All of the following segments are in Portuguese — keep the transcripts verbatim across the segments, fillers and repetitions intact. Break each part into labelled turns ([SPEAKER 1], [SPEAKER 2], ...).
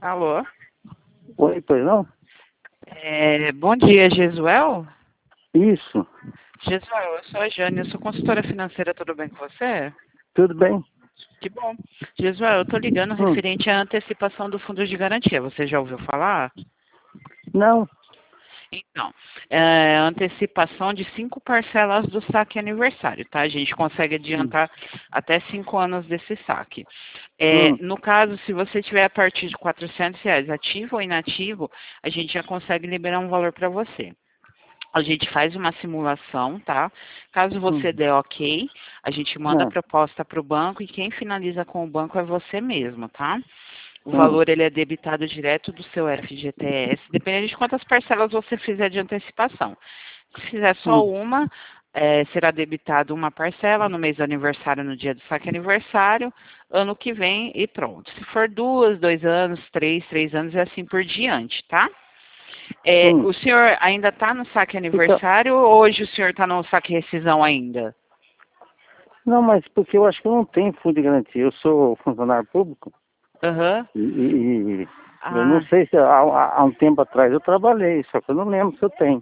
[SPEAKER 1] Alô?
[SPEAKER 2] Oi, pois não?
[SPEAKER 1] É, bom dia, Jesuel?
[SPEAKER 2] Isso.
[SPEAKER 1] Jesuel, eu sou a Jane, eu sou consultora financeira, tudo bem com você?
[SPEAKER 2] Tudo bem?
[SPEAKER 1] Que bom. Jesuel, eu tô ligando
[SPEAKER 2] Hum.
[SPEAKER 1] referente à antecipação do fundo de garantia, você já ouviu falar?
[SPEAKER 2] Não.
[SPEAKER 1] Então, é, antecipação de cinco parcelas do saque aniversário, tá? A gente consegue adiantar até cinco anos desse saque. É,
[SPEAKER 2] Hum.
[SPEAKER 1] no caso, se você tiver a partir de quatrocentos reais ativo ou inativo, a gente já consegue liberar um valor para você. A gente faz uma simulação, tá? Caso você
[SPEAKER 2] Hum.
[SPEAKER 1] dê ok, a gente manda a
[SPEAKER 2] Ah.
[SPEAKER 1] proposta para o banco e quem finaliza com o banco é você mesmo, tá? O
[SPEAKER 2] Hum.
[SPEAKER 1] valor ele é debitado direto do seu F G T S, dependendo de quantas parcelas você fizer de antecipação. Se fizer só
[SPEAKER 2] Hum.
[SPEAKER 1] uma, é, será debitado uma parcela no mês do aniversário, no dia do saque aniversário, ano que vem e pronto. Se for duas, dois anos, três, três anos e assim por diante, tá? É,
[SPEAKER 2] Hum.
[SPEAKER 1] o senhor ainda está no saque
[SPEAKER 2] Então,
[SPEAKER 1] aniversário ou hoje o senhor está no saque rescisão ainda?
[SPEAKER 2] não, mas porque eu acho que eu não tenho fundo de garantia. Eu sou funcionário público
[SPEAKER 1] Aham.
[SPEAKER 2] e, e- e eu não
[SPEAKER 1] Ah.
[SPEAKER 2] sei se há, há- há um tempo atrás eu trabalhei, só que eu não lembro se eu tenho.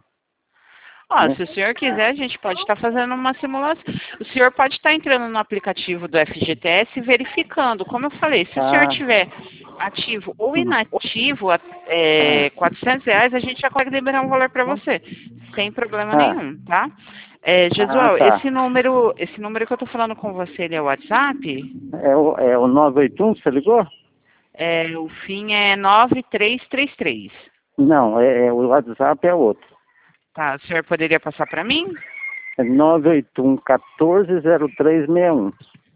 [SPEAKER 1] Ó,
[SPEAKER 2] Né?
[SPEAKER 1] se o senhor quiser, a gente pode estar fazendo uma simulação. O senhor pode estar entrando no aplicativo do F G T S e verificando. Como eu falei, se o senhor
[SPEAKER 2] Ah.
[SPEAKER 1] tiver ativo ou
[SPEAKER 2] Hum.
[SPEAKER 1] inativo, é,
[SPEAKER 2] Ah.
[SPEAKER 1] quatrocentos reais, a gente já pode liberar um valor para você, sem problema
[SPEAKER 2] Ah.
[SPEAKER 1] nenhum, tá? É,
[SPEAKER 2] Ah,
[SPEAKER 1] Jesuel,
[SPEAKER 2] tá.
[SPEAKER 1] esse número, esse número que eu estou falando com você, ele é o WhatsApp?
[SPEAKER 2] É o, é o nove oito um, você ligou?
[SPEAKER 1] É, o fim é nove três três três.
[SPEAKER 2] Não, é, é o WhatsApp é outro.
[SPEAKER 1] Tá, o senhor poderia passar para mim?
[SPEAKER 2] É nove oito um, um quatro zero três seis um.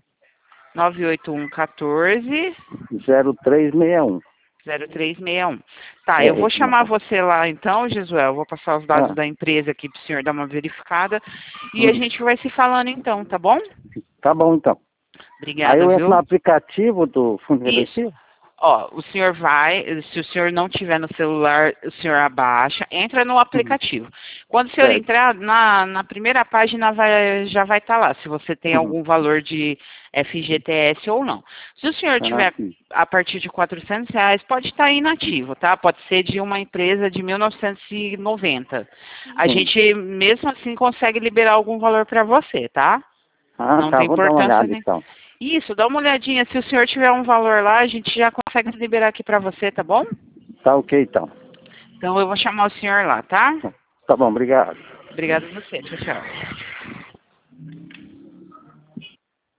[SPEAKER 1] nove oito um um quatro
[SPEAKER 2] zero três seis um.
[SPEAKER 1] zero três seis um. Tá, eu
[SPEAKER 2] É
[SPEAKER 1] vou
[SPEAKER 2] esse
[SPEAKER 1] chamar
[SPEAKER 2] não.
[SPEAKER 1] você lá então, Jesuel. Vou passar os dados
[SPEAKER 2] Ah.
[SPEAKER 1] da empresa aqui para o senhor dar uma verificada. E a
[SPEAKER 2] Hum.
[SPEAKER 1] gente vai se falando então, tá bom?
[SPEAKER 2] Tá bom, então. Aí
[SPEAKER 1] Obrigada,
[SPEAKER 2] eu entro no
[SPEAKER 1] viu?
[SPEAKER 2] aplicativo do fundo de
[SPEAKER 1] Isso.
[SPEAKER 2] garantia?
[SPEAKER 1] Ó, o senhor vai, se o senhor não tiver no celular, o senhor abaixa, entra no
[SPEAKER 2] Uhum.
[SPEAKER 1] aplicativo. Quando o senhor
[SPEAKER 2] Certo.
[SPEAKER 1] entrar, na, na primeira página vai, já vai estar lá, se você tem
[SPEAKER 2] Uhum.
[SPEAKER 1] algum valor de F G T S ou não. Se o senhor
[SPEAKER 2] Ah,
[SPEAKER 1] tiver
[SPEAKER 2] sim.
[SPEAKER 1] a partir de quatrocentos reais, pode estar inativo, tá? Pode ser de uma empresa de mil novecentos e noventa. A
[SPEAKER 2] Sim.
[SPEAKER 1] gente, mesmo assim, consegue liberar algum valor para você, tá?
[SPEAKER 2] Ah,
[SPEAKER 1] Não
[SPEAKER 2] tá.
[SPEAKER 1] tem
[SPEAKER 2] Vou dar uma
[SPEAKER 1] importância
[SPEAKER 2] olhada,
[SPEAKER 1] nem.
[SPEAKER 2] então.
[SPEAKER 1] Isso, dá uma olhadinha. Se o senhor tiver um valor lá, a gente já consegue liberar aqui para você, tá bom?
[SPEAKER 2] Tá ok, então.
[SPEAKER 1] Então eu vou chamar o senhor lá, tá?
[SPEAKER 2] Tá bom, obrigado.
[SPEAKER 1] Obrigada a você. Tchau, tchau.